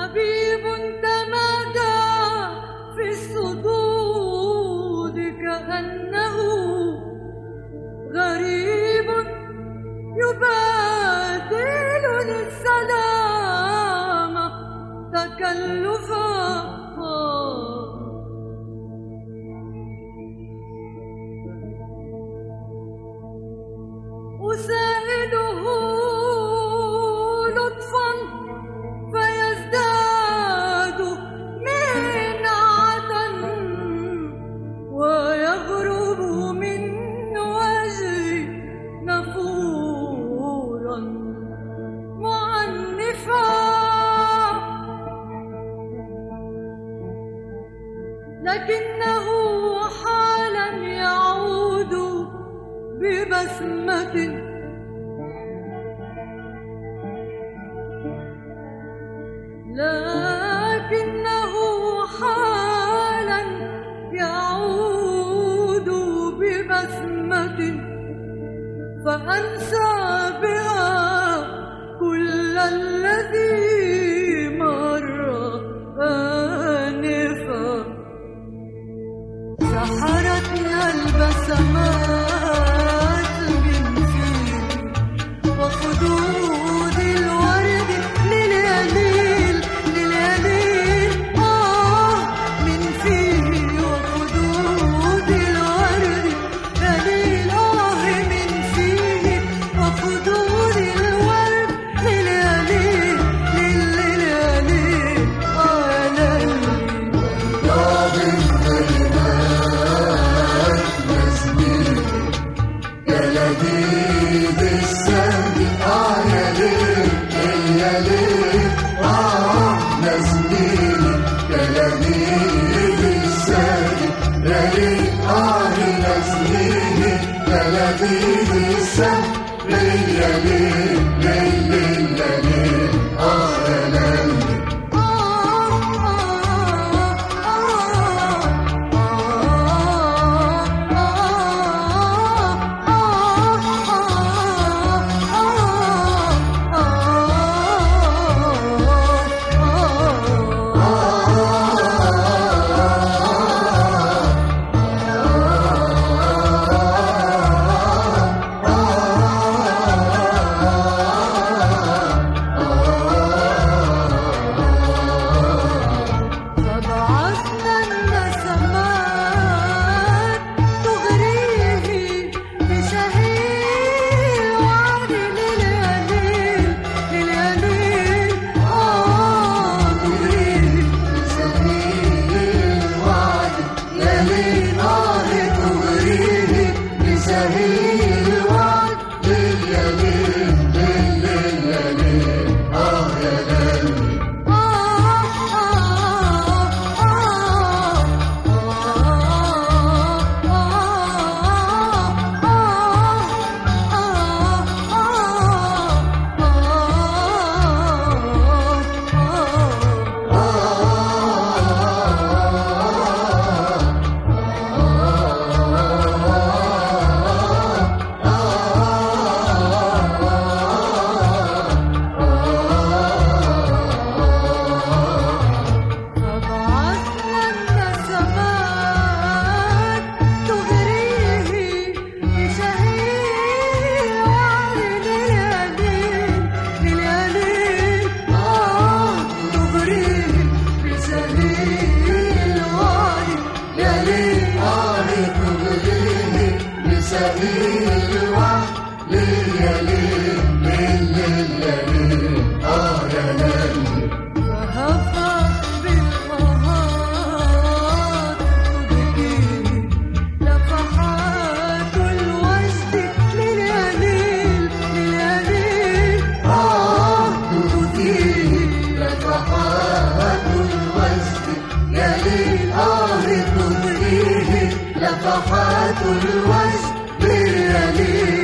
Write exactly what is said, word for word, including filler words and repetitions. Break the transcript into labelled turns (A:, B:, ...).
A: حبيب تمادى في الصدود كأنه غريب يبادلني السلام تكلفا. أساعده لطفا فيزداد منعة ويغرب من وجهي نفورا معنفا، لكنه حالا يعود ببسمة لكنه حالا يعود ببسمة فأنسى بها كل الذي مر آنفا. سحرتنا البسمات من فيه وخدود الورد للياليل للياليل آه من فيه وخدود الورد لليل آه من فيه وخدود الورد للياليل للياليل آه للياليل
B: لذيذ السهل آه يا ليل يا ليل آه نزليني يا لذيذ السهل يا ليل آه نزليني يا لذيذ السهل يا ليل ليل يا ليل آه يا ليل
A: لفحات الوجد باليمين